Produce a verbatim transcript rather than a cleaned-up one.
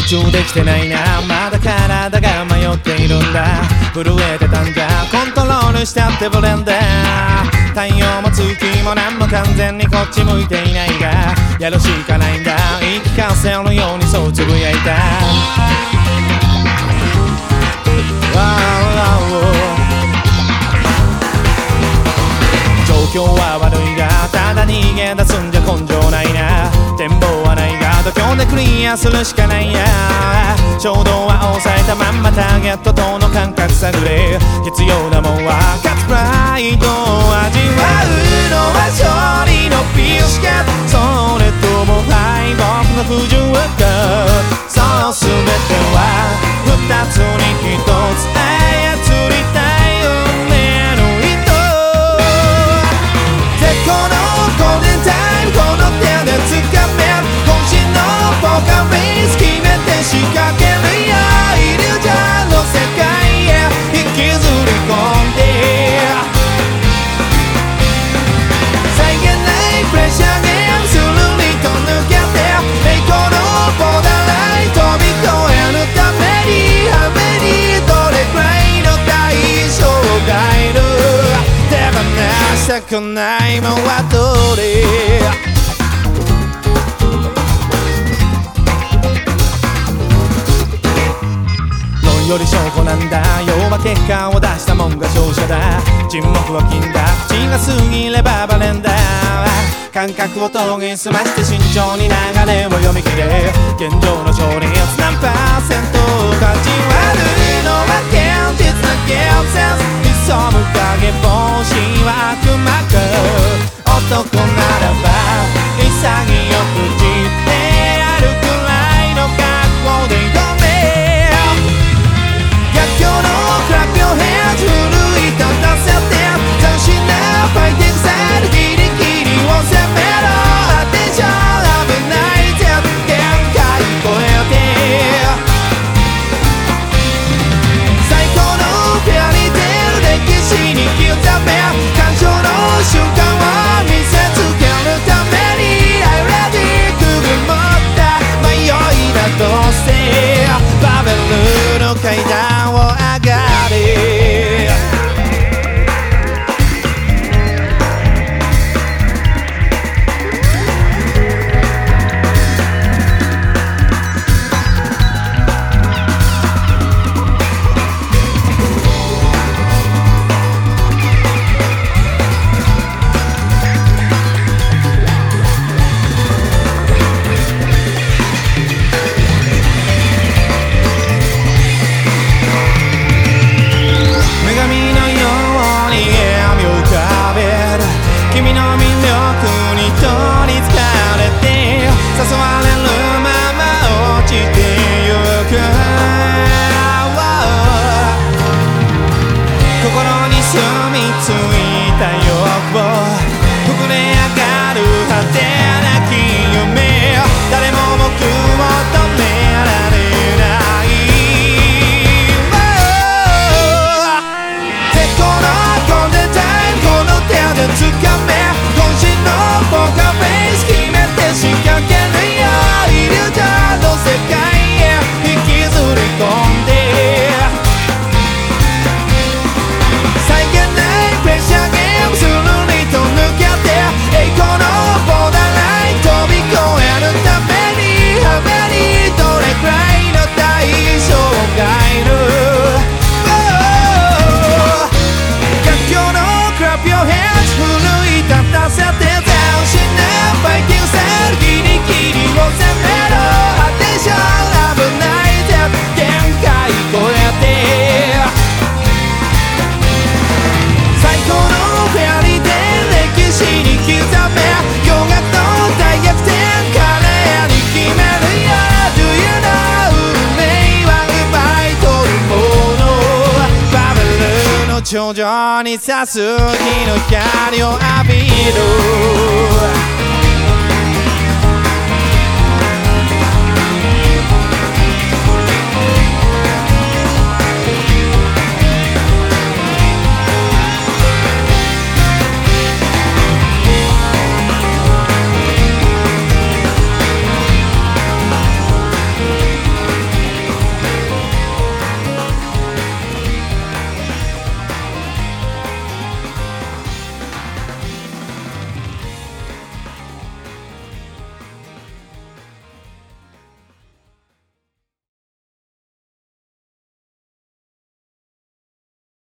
集できてないな、まだ体が迷っているんだ。震えてたんだ、コントロールしちゃってブレンダー。太陽も月も何も完全にこっち向いていないが、やるしかないんだ、言い聞かせるようにそうつぶやいた。状況は悪いがただ逃げ出すんじゃ根性ないな。展望はないが度胸でクリアするしかないや。衝動は抑えたまんまターゲットとの感覚探れ。必要なもんは勝つプライドを味わうのは勝利のビスケット、それとも敗北の不純か。そう全ては二つに一つ操りたい運命の糸。絶好のゴールデンタイムこの手で掴める。渾身のポーカーフェイス決めて仕掛けるよ。イリュージョンの世界へ引きずり込んで、際限ないプレッシャーゲームスルリと抜けて、栄光のボーダーライン飛び越えるために、はめにどれくらいの代償がいる。手放したくないもんはどれ。より証拠なんだ、要は結果を出したもんが勝者だ。沈黙は金だ、口が過ぎればバレンだ。感覚を研ぎ澄まして慎重に流れを読み切れ。現状の勝率何パーセントか。じわるのは現実なゲームセンス。潜む影帽子は悪魔か。男ならば潔く散ってやるくらいの覚悟で挑め。今日のクラップyour hands 奮い立たせて、斬新なファイティングスタイル、ギリギリを攻めろ。アテンション危ないぜ限界超えて、最高のフェアリーテール歴史に刻め。感傷の瞬間を見せつけるために I'm ready くぐもった迷いなど捨て、バベルの階段を上がれ。君の魅力に取りつかれて、誘われるまま落ちてゆく。心に住み着いた欲望、膨れ上がる果てなき夢。誰も僕を止められない。絶好のゴールデンタイムこの手で掴め。渾身のポーカーフェイス決めて仕掛けるよ。イリュージョンの世界へ引きずり込んで、際限ないプレッシャーゲームスルリと抜けて、栄光のボーダーライン飛び越えるために、はめにどれくらいの代償がいる。逆境のクラップyour hands 奮い立たせて、斬新なファイティングスタイル、ギリギリを攻めろ。アテンション危ないぜ限界超えて、最高のフェアリーテール歴史に刻め。驚愕の大逆転華麗に決めるよ。 Do you know 運命は奪い取るもの。バベルの頂上に差す日の光を浴びる。